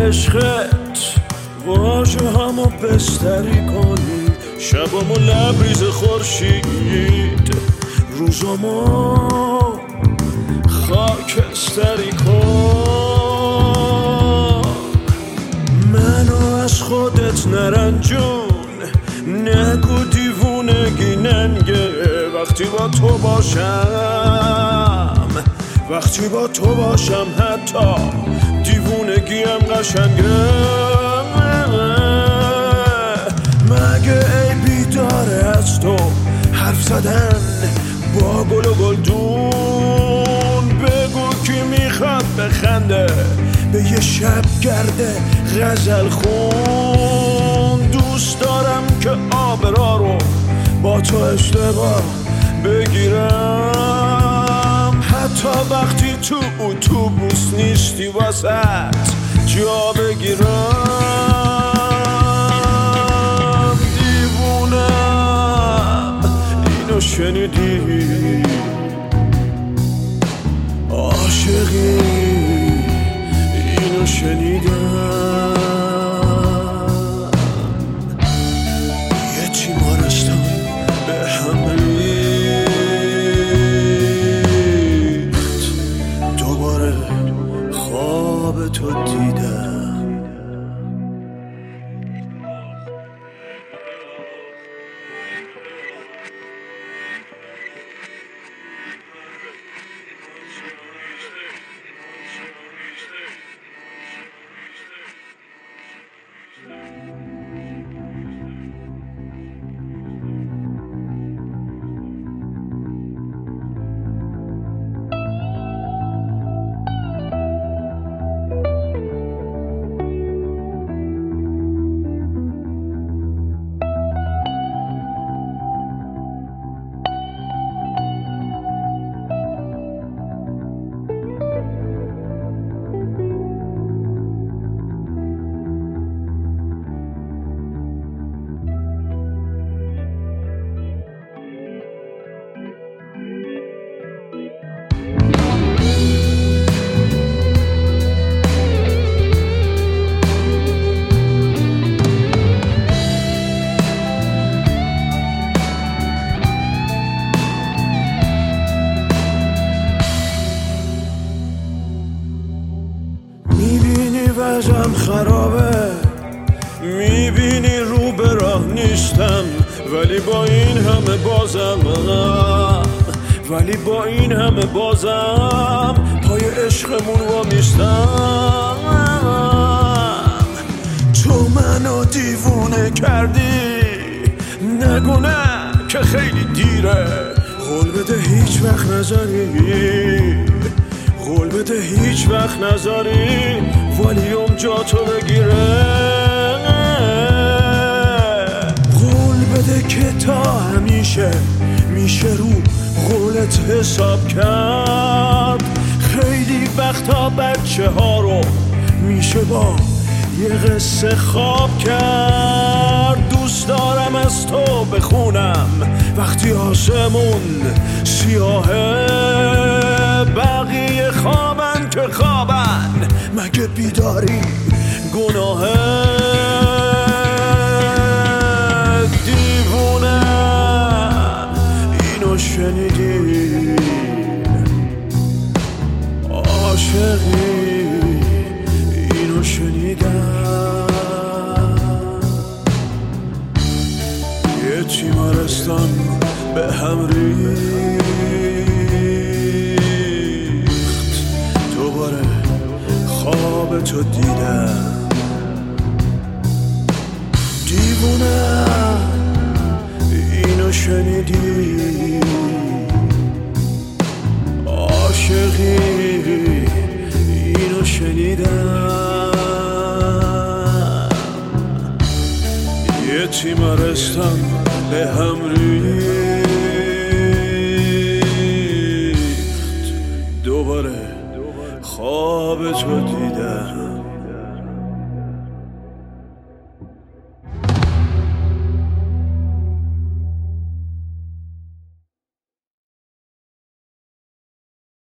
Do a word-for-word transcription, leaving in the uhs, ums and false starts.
عشقت واجه همو بستری کنی، شبامو لبریز خورشید، روزامو خاکستری کن. منو از خودت نرنجون، نگو دیوونگی ننگه. وقتی با تو باشم، وقتی با تو باشم حتی دیوونگیم قشنگه. مگه عیبی داره از تو حرف زدن با گل و گلدون؟ بگو کی میخواد بخنده به یه شب گرده غزل خون. دوست دارم که آبرا رو با تو اشتباه بگیرم، حتی وقتی تو اتوبوس نیستی واسط جا بگیرم. دیوونم اینو شنیدی؟ عاشقی اینو شنیدم. یه تیمارستان به هم ریخت، دوباره خواب تو دیدم. وضعم خرابه، میبینی رو به راه نیستم، ولی با این همه بازم ولی با این همه بازم پای عشقمون وامیستم. تو منو دیوونه کردی، نگو نه که خیلی دیره. قول بده هیچ وقت نذاری، قول بده هیچ وقت نذاری والیوم جا تو بگیره. قول بده که تا همیشه میشه رو قولت حساب کرد. خیلی وقتا بچه ها رو میشه با یه قصه خواب کرد. دوست دارم از تو بخونم وقتی آسمون سیاهه، بقیه خوابن که خوابن، مگه بیداری گناهه؟ دیوونم اینو شنیدی؟ عاشقی اینو شنیدم. یه تیمارستان به هم ریخت، دوباره خواب تو دیدم. دیوونم اینو شنیدی؟ عاشقی اینو شنیدم. یه تیمارستان به هم ریخت، دوباره خواب تو دیدم.